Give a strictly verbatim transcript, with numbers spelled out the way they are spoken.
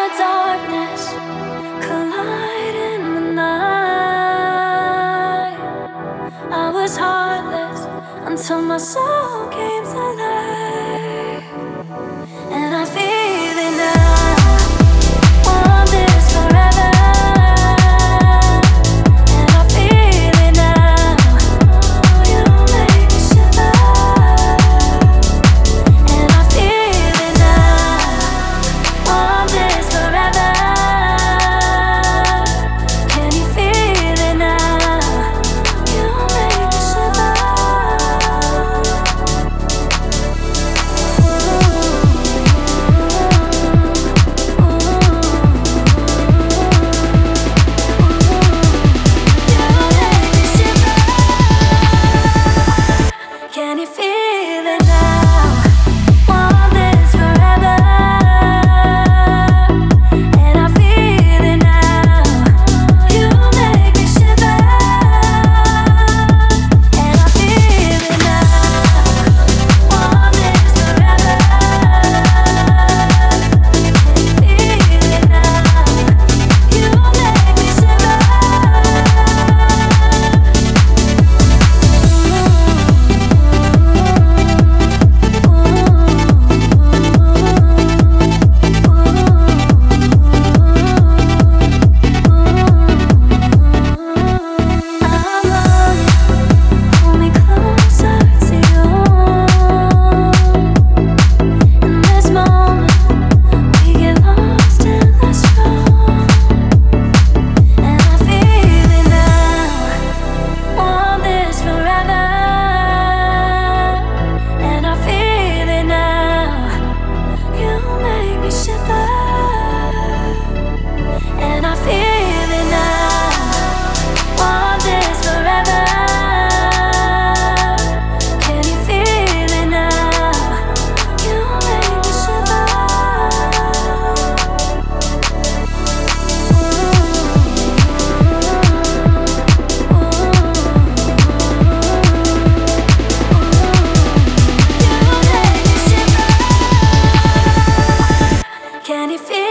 darkness collide in the night. I was heartless until my soul came to life, and I feel it now. Want this forever, and I feel it now. You make me shiver, and I feel it now. Want this forever. Can you feel it now? You make me shiver. Can you feel it now? Want this forever, and I feel it now. You make me shiver, and I feel it now. Want this forever, can you feel it now? You make me shiver. Pull me closer to you. In this moment, we get lost in the storm, and I feel it now. Want this forever, and I feel it now. You make me shiver, and I feel it now. Want this forever. Can you feel it now? You make me shiver. You make me shiver. Can you feel